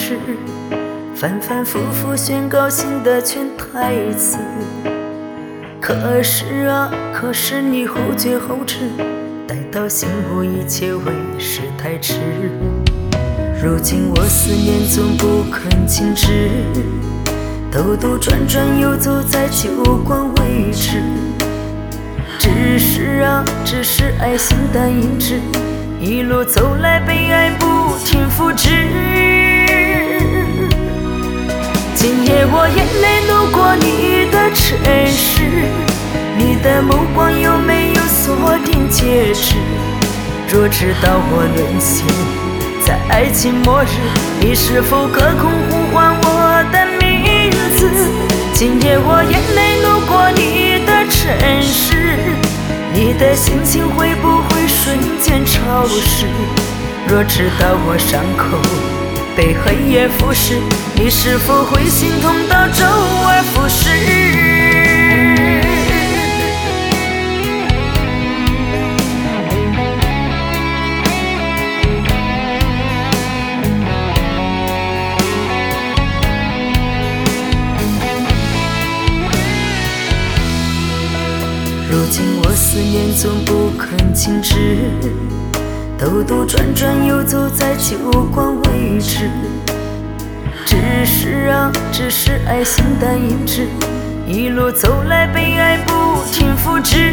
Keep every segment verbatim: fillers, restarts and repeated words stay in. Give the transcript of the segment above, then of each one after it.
事，反反复复宣告新的潜台词。可是啊，可是你后觉后知，待到醒悟，一切为时太迟。如今我思念总不肯静止，兜兜转转游走在旧馆位置。只是啊，只是爱心淡影只，一路走来被爱不停复制。今夜我眼泪路过你的城市，你的目光有没有锁定戒指？若知道我沦陷在爱情末日，你是否隔空呼唤我的名字？今夜我眼泪路过你的城市，你的心情会不会瞬间潮湿？若知道我伤口被黑夜腐蚀，你是否会心痛到周而复始？如今我思念总不肯静止，兜兜转转游走在旧馆位置。只是啊，只是爱心淡影只，一路走来被爱不停复制。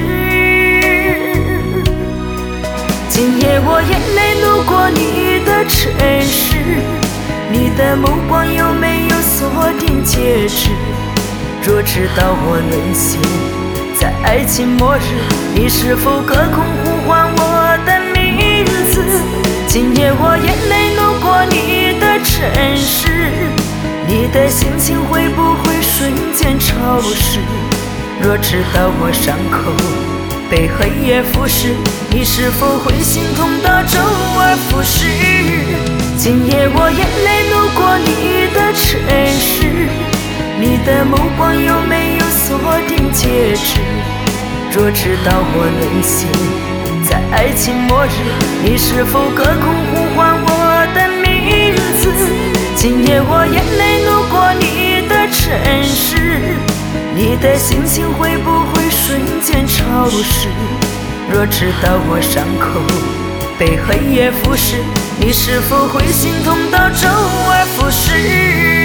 今夜我眼泪路过你的城市，你的目光有没有锁定戒指？若知道我沦陷在爱情末日，你是否隔空呼唤我的名字？今夜我眼泪路过你的城市，你的心情会不会瞬间潮湿？若知道我伤口被黑夜腐蚀，你是否会心痛到周而复始？今夜我眼泪路过你的城市，你的目光有没有锁定戒指？若知道我沦陷在爱情末日，你是否隔空呼唤我的名字？今夜我眼泪路过你的城市，你的心情会不会瞬间潮湿？若知道我伤口被黑夜腐蚀，你是否会心痛到周而复始？